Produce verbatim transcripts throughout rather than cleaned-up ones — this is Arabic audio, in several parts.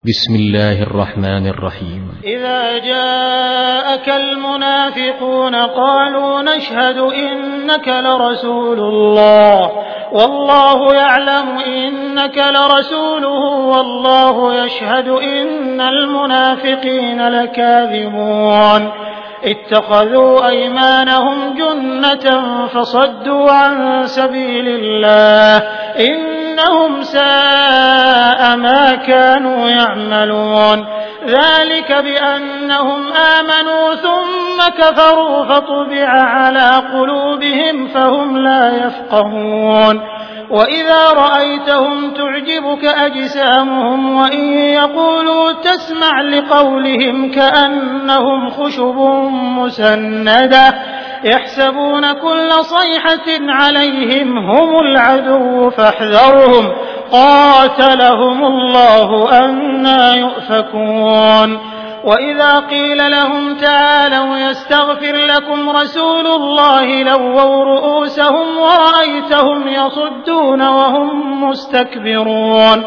بسم الله الرحمن الرحيم. إذا جاءك المنافقون قالوا نشهد إنك لرسول الله والله يعلم إنك لرسوله والله يشهد إن المنافقين لكاذبون اتخذوا أيمانهم جنة فصدوا عن سبيل الله إنهم ساء ما كانوا يعملون ذلك بأنهم آمنوا ثم كفروا فطبع على قلوبهم فهم لا يفقهون وإذا رأيتهم تعجبك أجسامهم وإن يقولوا تسمع لقولهم كأنهم خشب مسندة يحسبون كل صيحة عليهم هم العدو فاحذرهم قاتلهم الله أنى يؤفكون وإذا قيل لهم تعالوا يستغفر لكم رسول الله لووا رؤوسهم ورأيتهم يصدون وهم مستكبرون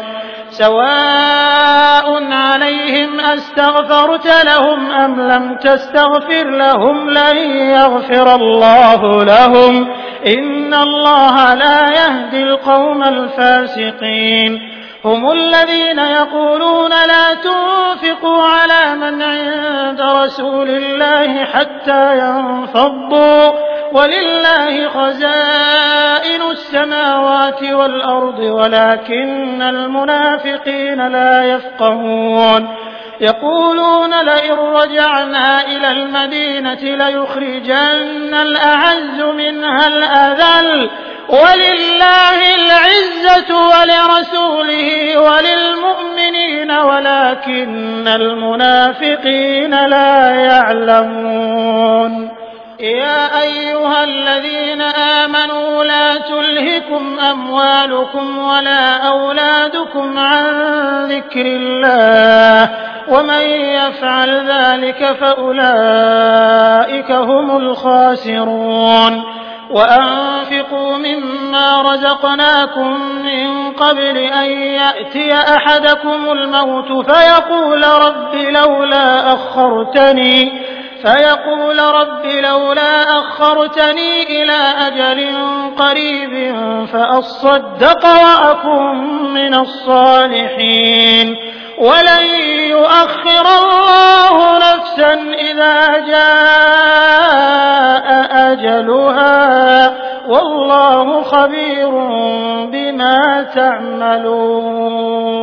سواء عليهم أستغفرت لهم أم لم تستغفر لهم لن يغفر الله لهم إن الله لا يهدي القوم الفاسقين هم الذين يقولون لا تنفقوا على من عند رسول الله حتى ينفضوا ولله خزائن السماوات والأرض ولكن المنافقين لا يفقهون يقولون لئن رجعنا إلى المدينة ليخرجن الأعز منها الأذل ولله العزة ولرسوله وللمؤمنين ولكن المنافقين لا يعلمون يا أيها الذين آمنوا لا تلهكم أموالكم ولا أولادكم عن ذكر الله ومن يفعل ذلك فأولئك هم الخاسرون وأنفقوا مما رزقناكم من قبل أن يأتي أحدكم الموت فيقول رب لولا أخرتني فيقول رب لولا أخرتني إلى أجل قريب فأصدق وأكن من الصالحين ولن يؤخر الله نفسا إذا جاء أجلها والله خبير بما تعملون.